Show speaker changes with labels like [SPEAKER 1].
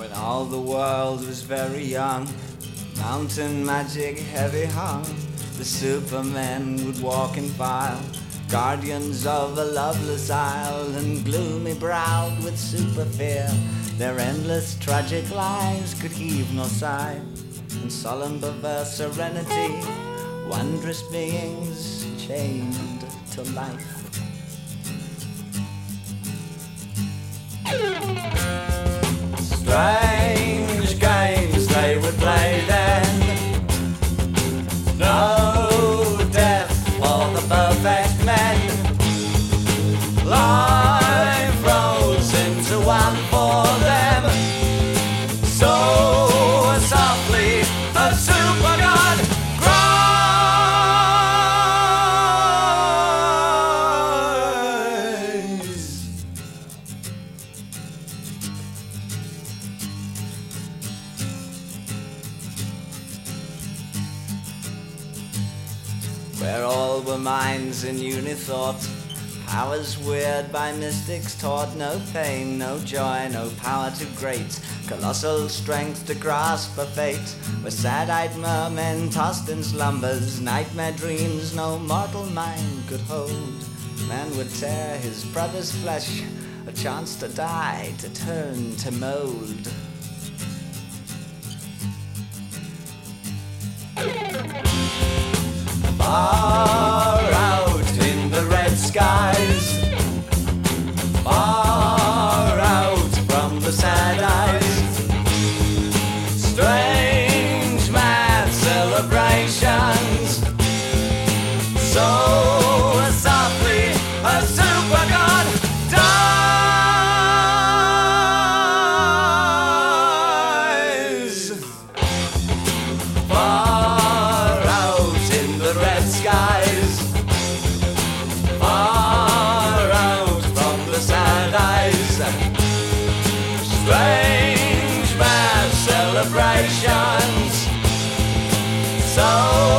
[SPEAKER 1] When all the world was very young, mountain magic heavy hung, the supermen would walk in file, guardians of a loveless isle, and gloomy browed with super fear, their endless tragic lives could heave no sigh. In solemn perverse serenity, wondrous beings chained to life. Strange games they would play then. No death for the perfect men. Life rolls into one for them. So softly a super god cries. Where all were minds in unithought, powers weird by mystics taught, no pain, no joy, no power too great, colossal strength to grasp a fate, where sad-eyed mermen tossed in slumbers, nightmare dreams no mortal mind could hold. Man would tear his brother's flesh, a chance to die, to turn to mold. Far out in the red skies, far out from the sad eyes, strange mad celebrations. So softly a super god dies. Far out in the red skies, far out from the sad eyes, strange mad celebrations. So